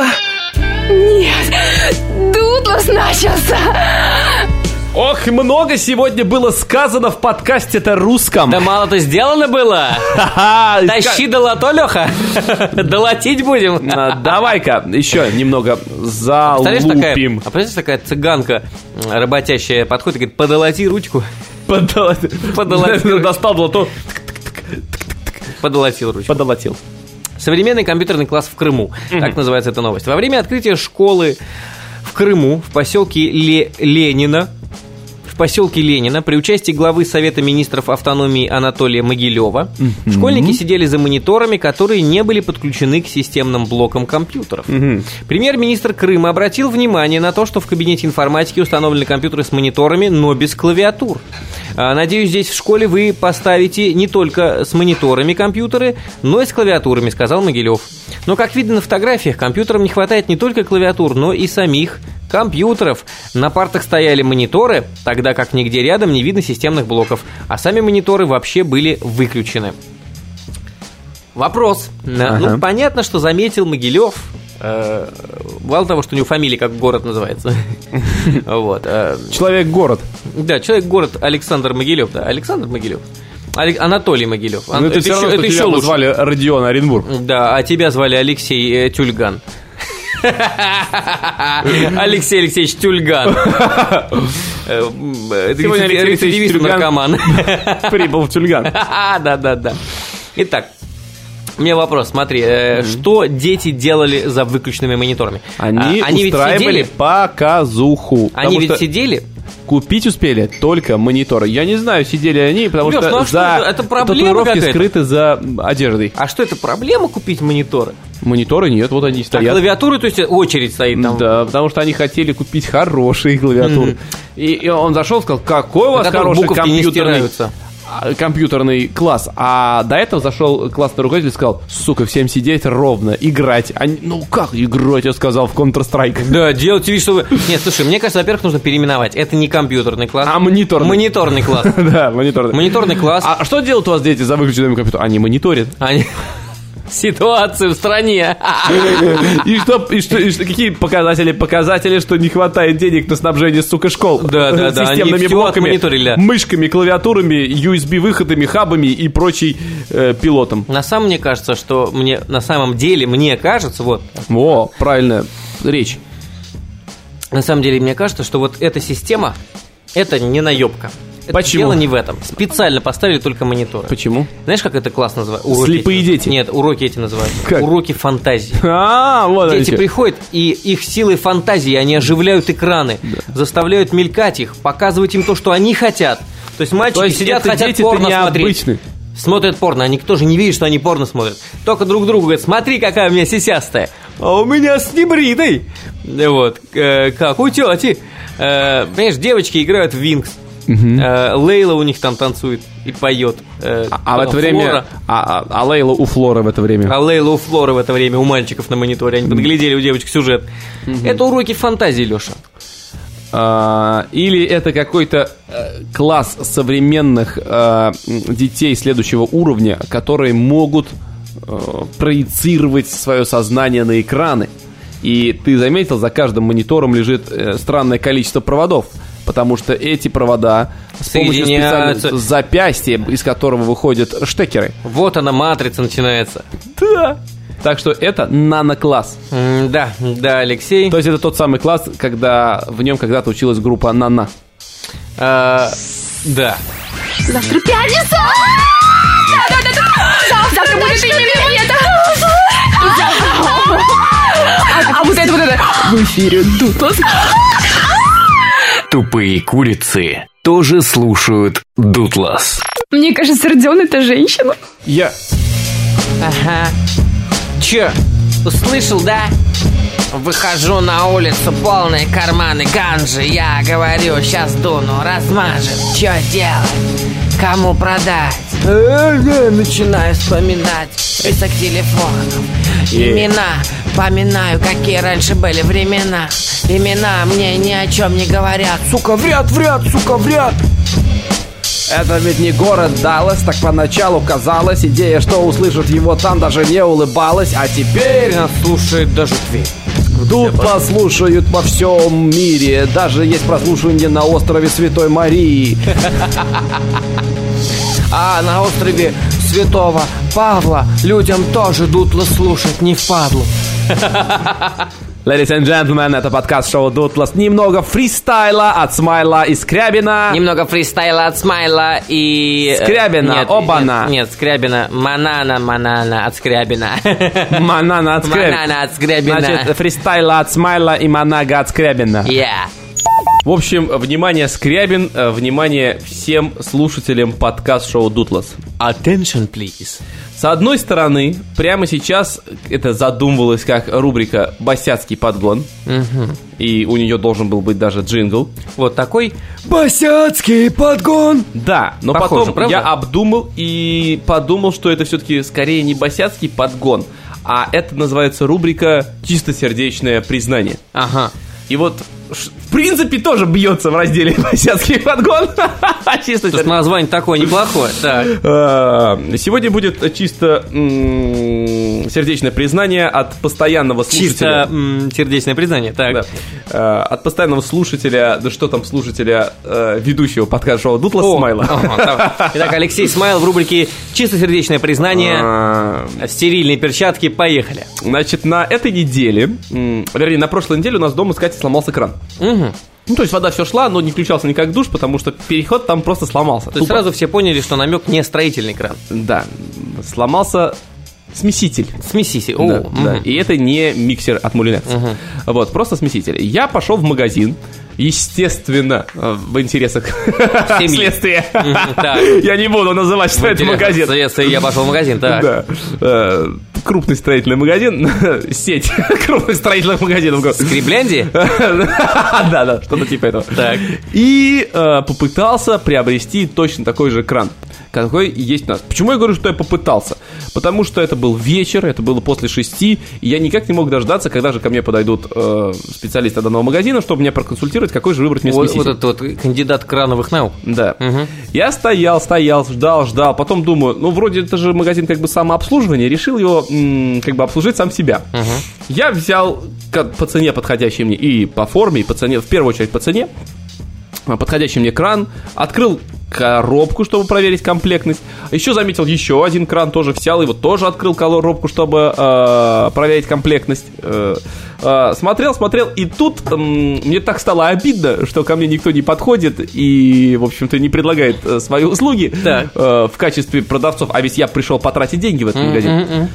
Нет! Дутлас начался! Ох, много сегодня было сказано в подкасте-то русском. Да мало-то сделано было. Тащи долото, Леха. Долотить будем. Давай-ка еще немного залупим. А представляешь, такая цыганка работящая подходит и говорит, подолоти ручку. Подолотил. Подолотил. Достал долото. Подолотил ручку. Подолотил. Современный компьютерный класс в Крыму. Mm-hmm. Так называется эта новость. Во время открытия школы в Крыму, в поселке Ле- Ленина, в поселке Ленина, при участии главы Совета министров автономии Анатолия Могилева, mm-hmm. школьники сидели за мониторами, которые не были подключены к системным блокам компьютеров. Mm-hmm. Премьер-министр Крыма обратил внимание на то, что в кабинете информатики установлены компьютеры с мониторами, но без клавиатур. Надеюсь, здесь в школе вы поставите не только с мониторами компьютеры, но и с клавиатурами, сказал Могилев. Но, как видно на фотографиях, компьютерам не хватает не только клавиатур, но и самих компьютеров. На партах стояли мониторы, тогда как нигде рядом не видно системных блоков, а сами мониторы вообще были выключены. Вопрос. Ага. Ну, понятно, что заметил Могилев. Э, мало того, что у него фамилия как город называется. Вот. Человек-город. Да, человек-город Александр Могилев. Да, Александр Могилев. Анатолий Могилев. Ну, это, это все равно, еще, это тебя еще лучше. звали Родион Оренбург. Да, а тебя звали Алексей э, Тюльган. Алексей Алексеевич Тюльган. Сегодня Алексей Алексеевич наркоман. Прибыл в Тюльган. Да, да, да. Итак, у меня вопрос, смотри, э, mm-hmm. что дети делали за выключенными мониторами? Они, а, они устраивали ведь показуху. Они ведь сидели? Купить успели только мониторы. Я не знаю, сидели они, потому Лёш, что, ну, а за что это? Это проблема татуировки какая-то? скрыты за одеждой. А что это, проблема купить мониторы? Мониторы нет, вот они стоят. А клавиатуры, то есть очередь стоит там? Да, потому что они хотели купить хорошие клавиатуры. Mm-hmm. И, и он зашел и сказал, какой у вас хороший компьютерный... компьютерный класс. А до этого зашел классный руководитель и сказал: сука, всем сидеть ровно, играть. Они, ну как играть, я сказал, в Counter-Strike. Да, делайте вид, что вы... Нет, слушай, мне кажется, во-первых, нужно переименовать. Это не компьютерный класс. А мониторный. Мониторный класс. Да, мониторный. Мониторный класс. А что делают у вас дети за выключенным компьютером? Они мониторят. Они... Ситуацию в стране. И что, и что, и что, какие показатели? Показатели, что не хватает денег на снабжение, сука, школ. Да, да, да. Системными блоками, мышками, клавиатурами, ю эс би-выходами, хабами и прочей э, пилотом. На самом мне кажется, что мне, на самом деле, мне кажется, вот. О, правильная речь. На самом деле, мне кажется, что вот эта система, это не наебка. Это Почему? Дело не в этом. Специально поставили только мониторы. Почему? Знаешь, как это классно называется? Уроки Слепые эти. дети? Нет, уроки эти называются. Как? Уроки фантазии. А, вот Дети они. приходят, и их силой фантазии они оживляют экраны, да. заставляют мелькать их, показывать им то, что они хотят. То есть мальчики то есть сидят, это хотят дети порно необычны. смотреть. Смотрят порно, они тоже не видят, что они порно смотрят. Только друг другу говорят: смотри, какая у меня сисястая. А у меня с небритой. Вот, э, как у тети. Э, понимаешь, девочки играют в Винкс. Uh-huh. Э, Лейла у них там танцует и поет. Э, а, а в это время а, а, а Лейла у Флоры в это время. А Лейла у Флоры в это время у мальчиков на мониторе. Они подглядели у девочек сюжет. Uh-huh. Это уроки фантазии, Леша. А, или это какой-то э, класс современных э, детей следующего уровня, которые могут э, проецировать свое сознание на экраны. И ты заметил, за каждым монитором лежит э, странное количество проводов. Потому что эти провода с помощью специального запястья, из которого выходят штекеры. Вот она, матрица начинается. Да. Так что это нанокласс. Mm, да, да, Алексей. То есть это тот самый класс, когда в нем когда-то училась группа Нана. А, да. Завтра пятница! Да-да-да! Завтра будет именно это! А вот это вот это! В эфире Дутлас. Тупые курицы тоже слушают Дутлас. Мне кажется, Родион — это женщина. Я... Ага. Чё, услышал, да? Выхожу на улицу, полные карманы ганжи. Я говорю, сейчас дуну, размажет. Чё делать? Кому продать? Начинаю вспоминать список телефонов. Имена поминаю, какие раньше были времена. Имена мне ни о чем не говорят. Сука, вряд, вряд, сука, вряд. Это ведь не город Даллас, так поначалу казалось. Идея, что услышат его там, даже не улыбалась. А теперь нас слушает даже Тверь. Тут послушают во всем мире. Даже есть прослушивание на острове Святой Марии. А на острове Святого Павла людям тоже Дутлас слушать не впадлу. Ladies and gentlemen, это подкаст-шоу Дутлас. Немного фристайла от Смайла и Скрябина. Немного фристайла от Смайла и... Скрябина, нет, Обана. Нет, нет, Скрябина. Манана, Манана от Скрябина. Манана от Скрябина. Манана от Скрябина. Значит, фристайла от Смайла и Манага от Скрябина. Yeah. В общем, внимание, Скрябин, внимание всем слушателям подкаст-шоу Дутлас. Attention, please. С одной стороны, прямо сейчас это задумывалось как рубрика «Босяцкий подгон». Угу. И у нее должен был быть даже джингл. Вот такой «Босяцкий подгон». Да, но Похоже, потом правда? я обдумал и подумал, что это все-таки скорее не «Босяцкий подгон», а это называется рубрика «Чистосердечное признание». Ага. И вот, в принципе, тоже бьется в разделе «Босяцкий подгон». Чисто название такое неплохое. Так. Сегодня будет чисто сердечное признание от постоянного слушателя. Чисто м, сердечное признание, так. Да. Э, от постоянного слушателя, да что там, слушателя, э, ведущего подкаст-шоу Дутлас Смайла. Ага, итак, Алексей Смайл в рубрике «Чисто сердечное признание». Стерильные перчатки, поехали. Значит, на этой неделе, м, вернее, на прошлой неделе у нас дома с Катей сломался кран. Угу. Ну, то есть вода все шла, но не включался никак душ, потому что переход там просто сломался. То есть сразу все поняли, что намек не строительный кран. Да, сломался смеситель. Смеситель. О, да, угу. да. И это не миксер от Мулинекс. Угу. Вот, просто смеситель. Я пошел в магазин, естественно, в интересах следствия. Я не буду называть, что это магазин. Следствие, я пошел в магазин, так. Да. Крупный строительный магазин, сеть крупных строительных магазинов. Скриблянди? Да, да, что-то типа этого. Так. И э, попытался приобрести точно такой же кран, какой есть у нас. Почему я говорю, что я попытался? Потому что это был вечер, это было после шести, и я никак не мог дождаться, когда же ко мне подойдут э, специалисты данного магазина, чтобы меня проконсультировать, какой же выбрать мне смеситель. Вот, вот этот вот кандидат крановых наук. Да. Угу. Я стоял, стоял, ждал, ждал, потом думаю, ну, вроде это же магазин как бы самообслуживания, решил его м- как бы обслужить сам себя. Угу. Я взял по цене подходящий мне и по форме, и по цене, в первую очередь по цене, подходящий мне кран, открыл коробку, чтобы проверить комплектность. Еще заметил еще один кран, тоже взял его, тоже открыл коробку, чтобы э, проверить комплектность. Э, э, смотрел, смотрел, и тут э, мне так стало обидно, что ко мне никто не подходит и, в общем-то, не предлагает э, свои услуги э, в качестве продавцов. А ведь я пришел потратить деньги в этот магазин.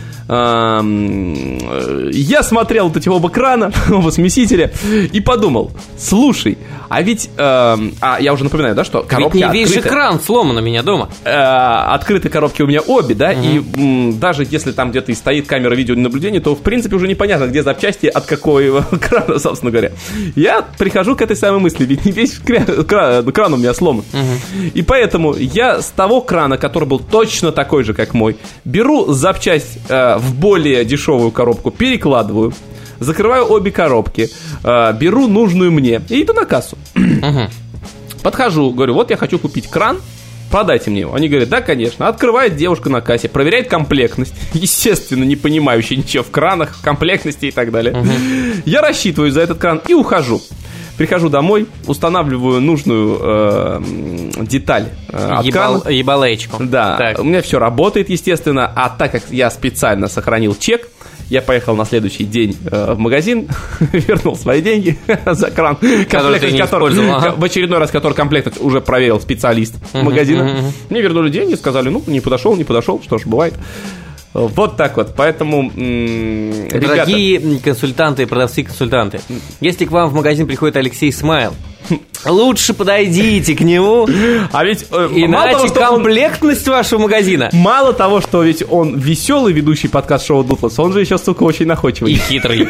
Я смотрел вот эти оба крана, оба смесителя, и подумал, слушай, а ведь, э, а я уже напоминаю, да, что коробки ведь не весь открыты. же кран сломан у меня дома. Э, открыты коробки у меня обе, да, uh-huh. и м, даже если там где-то и стоит камера видеонаблюдения, то, в принципе, уже непонятно, где запчасти, от какого крана, собственно говоря. Я прихожу к этой самой мысли, ведь не весь кран, кран, кран у меня сломан. Uh-huh. И поэтому я с того крана, который был точно такой же, как мой, беру запчасть э, в более дешевую коробку, перекладываю, закрываю обе коробки, э, беру нужную мне и иду на кассу. Uh-huh. Подхожу, говорю, вот я хочу купить кран, продайте мне его. Они говорят, да, конечно. Открывает девушка на кассе, проверяет комплектность, естественно, не понимающая ничего в кранах, в комплектности и так далее. Uh-huh. Я рассчитываюсь за этот кран и ухожу. Прихожу домой, устанавливаю нужную э, деталь э, от Ебал, крана. Ебалечку. Да, так. У меня все работает, естественно. А так как я специально сохранил чек, я поехал на следующий день э, в магазин, вернул свои деньги за кран, комплектность, который, ага. в очередной раз, который комплектность уже проверил специалист uh-huh, магазина. Uh-huh. Мне вернули деньги, сказали, ну, не подошел, не подошел, что ж, бывает. Вот так вот, поэтому, м- дорогие ребята... консультанты, продавцы-консультанты, если к вам в магазин приходит Алексей Смайл, лучше подойдите к нему, а ведь э, иначе того, комплектность он... вашего магазина. Мало того, что ведь он веселый ведущий подкаст-шоу Дутлас, он же еще, сука, очень находчивый. И хитрый.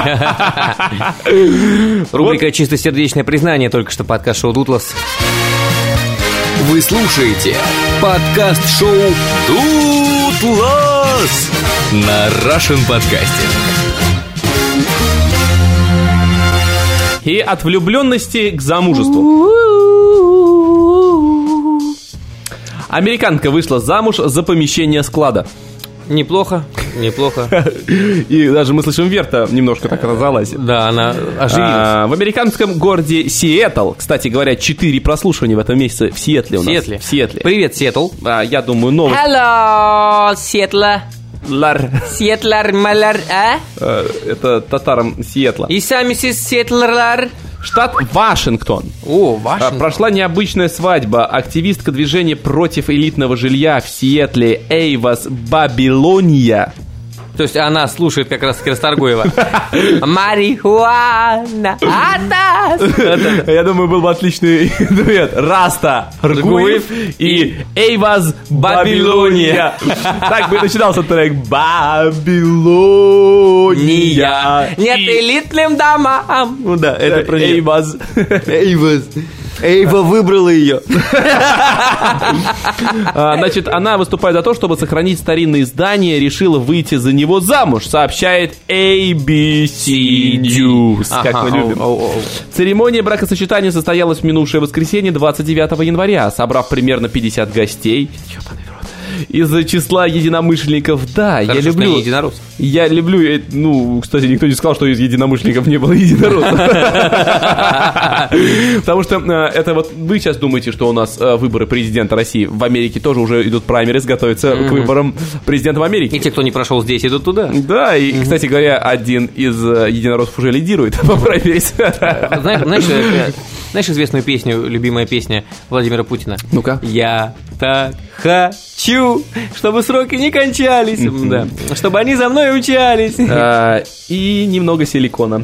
Рубрика «Чистосердечное признание», только что подкаст-шоу Дутлас. Вы слушаете подкаст-шоу Дутлас на Russian Podcasting. И от влюбленности к замужеству. Американка вышла замуж за помещение склада. Неплохо, неплохо. И даже мы слышим, Верта немножко так отозвалась. Да, она оживилась. А, в американском городе Сиэтл, кстати говоря, четыре прослушивания в этом месяце в Сиэтле у нас. Сиэтле. В Сиэтле. Привет, Сиэтл. А, я думаю, новость. Hello, Сиэтла. Лар. Сиэтлар, малар, а? а? Это татарам Сиэтла. И сами Сиэтлар. Штат Вашингтон. О, Вашингтон. Прошла необычная свадьба. Активистка движения против элитного жилья в Сиэтле Эйвас Бабилония. То есть она слушает как раз Расторгуева. Марихуана. Я думаю, был бы отличный дуэт. Раста Аргуев и Эйвас Бабилония. Так бы начинался трек. Бабилония. Нет элитным домам. Ну да, это про Эйвас. Эйвас. Эйва выбрала ее. Значит, она выступает за то, чтобы сохранить старинные здания, решила выйти за него замуж, сообщает эй би си News, как ага, мы любим. Оу, оу, оу. Церемония бракосочетания состоялась в минувшее воскресенье, двадцать девятого января, собрав примерно пятьдесят гостей. из числа единомышленников, да, Хорошо, я люблю... что не единорос. Я люблю... э, Ну, кстати, никто не сказал, что из единомышленников не было единороссов. Потому что э, это вот вы сейчас думаете, что у нас э, выборы президента России. В Америке тоже уже идут праймерис, готовятся к выборам президента Америки. И те, кто не прошел здесь, идут туда. Да, и, кстати говоря, один из э, единороссов уже лидирует по праймерис. Знаешь, знаешь, э, знаешь известную песню, любимая песня Владимира Путина? Ну-ка. Я так хочу, чтобы сроки не кончались, да, чтобы они за мной учались. А, И немного силикона.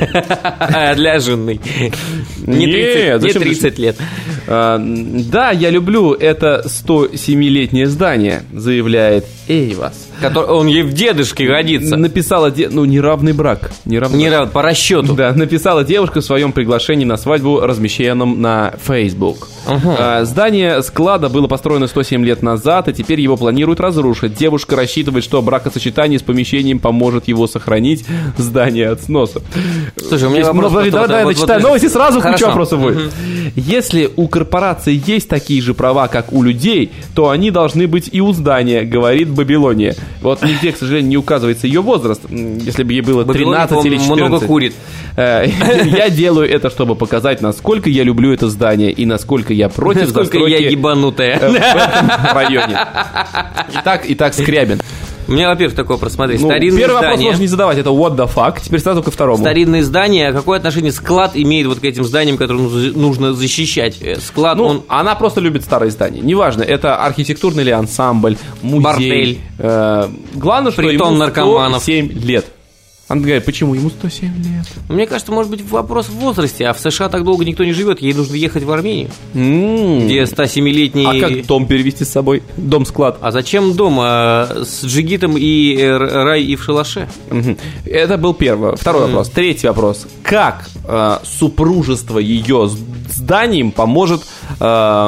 Для жены. Не Нет, тридцать, не зачем тридцать лет. А, Да, я люблю это сто семилетнее здание, заявляет Эйвас. Который, он ей в дедушке годится. Написала, де... ну, неравный брак. Неравный Не брак. рад, по расчету. Да, написала девушка в своем приглашении на свадьбу, размещенном на Facebook. Ага. А, Здание склада было построено сто семь лет назад, и теперь его планируют разрушить. Девушка рассчитывает, что бракосочетание с помещением поможет его сохранить здание от сноса. Слушай, у меня Есть вопрос. много- вот- Давай, вот- давай, вот- дочитай вот- новости, сразу куча Хорошо. вопросов будет. Мгм. Если у корпорации есть такие же права, как у людей, то они должны быть и у здания, говорит Бабилония. Вот нигде, к сожалению, не указывается ее возраст. М, Если бы ей было Бабилония, тринадцать или по-моему, четырнадцать. много курит. Э, Я делаю это, чтобы показать, насколько я люблю это здание и насколько я против Насколько застройки я э, ебанутая. в этом районе. Итак, итак, Скрябин. У меня, во-первых, такой вопрос, смотри, Ну, старинные первый вопрос здания. можно не задавать, это what the fuck. Теперь сразу ко второму. Старинные здания, какое отношение склад имеет вот к этим зданиям, которые нужно- нужно защищать? Э, Склад, Ну, он... она просто любит старые здания. Неважно, это архитектурный ли ансамбль, музей. Бордель. Э, главное, что Притон ему наркоманов. сто семь лет. Она говорит, почему ему сто семь лет? Мне кажется, может быть, вопрос в возрасте, а в США так долго никто не живет, ей нужно ехать в Армению, М. где сто семилетний... А как дом перевести с собой? Дом-склад. А зачем дом? А, с джигитом и э, рай и в шалаше? Мгм. Это был первый. Второй вопрос. Третий вопрос. Как э, супружество ее с зданием поможет э,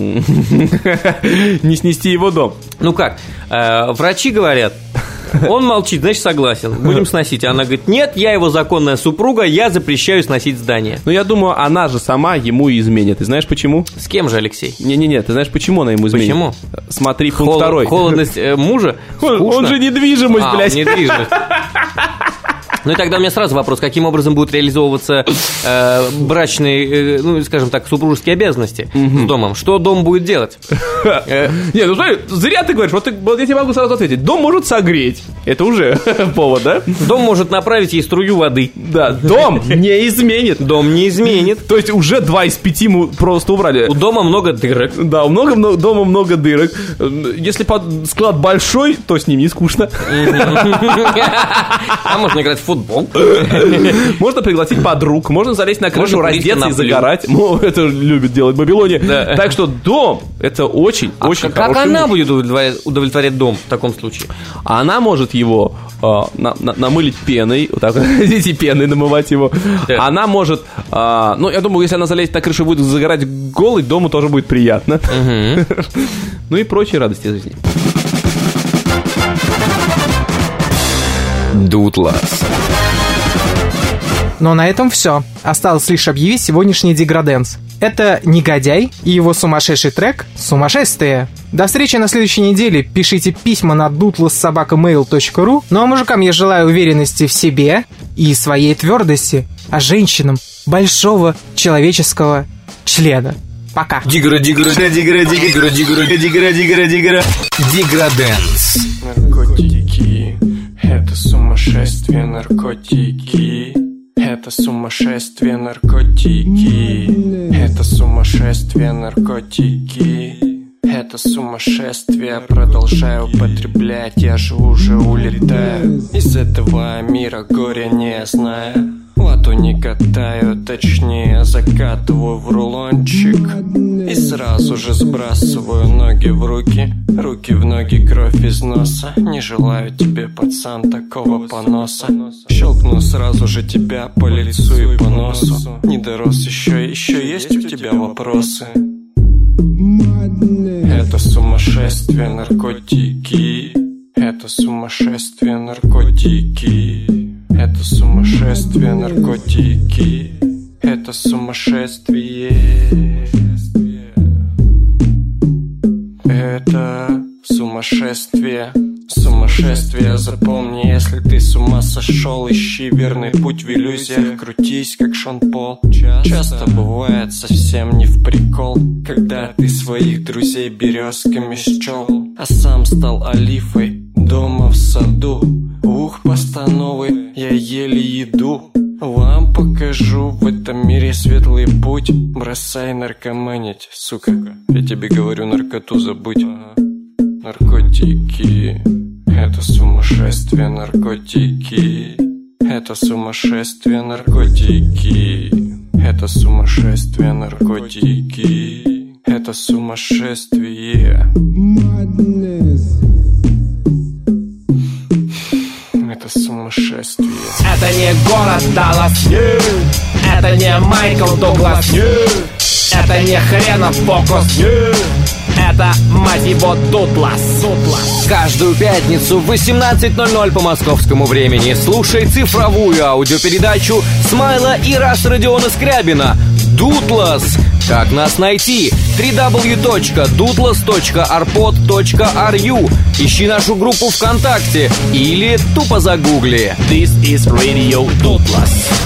не снести его дом? Ну как, э, врачи говорят, он молчит, значит согласен, будем сносить. Она говорит, нет, я его законная супруга, я запрещаю сносить здание. Ну, я думаю, она же сама ему и изменит. Ты знаешь почему? С кем же, Алексей? Не-не-не, ты знаешь, почему она ему изменит? Почему? Смотри, пункт Хол- второй. Холодность э, мужа? Он, он Скучно. же недвижимость, А, он блядь. недвижимость. Ну и тогда у меня сразу вопрос, каким образом будут реализовываться э, брачные, э, ну, скажем так, супружеские обязанности с домом? Что дом будет делать? Э, Не, ну смотри, зря ты говоришь, вот, ты- вот я тебе могу сразу ответить. Дом может согреть. Это уже повод, да? Дом может направить ей струю воды. Да, дом не изменит. Дом не изменит. То есть уже два из пяти мы просто убрали. У дома много дырок. Да, у много, много, дома много дырок. Если под- склад большой, то с ним не скучно. А можно играть в футбол. Можно пригласить подруг, можно залезть на крышу, Можно курить раздеться и коноплю. загорать. Ну, это любит делать Бабилония. Да. Так что дом – это очень, А очень как, как хороший она муж. будет удовлетворять, удовлетворять дом в таком случае? А она может его э, на- на- намылить пеной, вот так вот, эти пеной намывать его. Да. Она может, э, ну, я думаю, если она залезет на крышу и будет загорать голой, дому тоже будет приятно. Ну и прочие радости жизни. Дутлас. Но на этом все. Осталось лишь объявить сегодняшний деграденс. Это «Негодяй» и его сумасшедший трек «Сумасшествие». До встречи на следующей неделе. Пишите письма на дутлас собака мейл точка ру. Ну а мужикам я желаю уверенности в себе и своей твердости, а женщинам большого человеческого члена. Пока. Дигра, дигра, дигра, дигра, дигра, дигра, дигра, дигра. Деграденс. Наркотики, это сумасшествие, наркотики. Это сумасшествие, наркотики. Это сумасшествие, наркотики. Это сумасшествие, продолжаю употреблять. Я же уже улетаю из этого мира, горя не знаю. Лату не катаю, точнее закатываю в рулончик и сразу же сбрасываю ноги в руки. Руки в ноги, кровь из носа. Не желаю тебе, пацан, такого поноса. Щелкну сразу же тебя по лицу и по носу. Не дорос еще, еще есть у тебя вопросы? Это сумасшествие, наркотики. Это сумасшествие, наркотики. Это сумасшествие, наркотики. Это сумасшествие. Это сумасшествие. сумасшествие. Сумасшествие, запомни, если ты с ума сошел, ищи верный путь в иллюзиях, крутись, как Шон Пол. Часто бывает совсем не в прикол, когда ты своих друзей березками счел, а сам стал олифой дома в саду. Ух, постановы, я еле иду. Вам покажу в этом мире светлый путь. Бросай наркоманить, сука. Я тебе говорю, наркоту забудь. Наркотики, это сумасшествие, наркотики. Это сумасшествие, наркотики. Это сумасшествие, наркотики. Это сумасшествие. Это сумасшествие. Это не город Даллас, нет. Это не Майкл Дуглас, нет. Это не хренов фокус, нет. Это, мать его, Дутлас, Дутлас. Каждую пятницу в восемнадцать ноль ноль по московскому времени слушай цифровую аудиопередачу Смайла и Рас Родиона Скрябина «Дутлас». Как нас найти? дабл ю дабл ю дабл ю точка дутлас точка арпод точка ру. Ищи нашу группу ВКонтакте или тупо загугли. This is Radio Дутлас.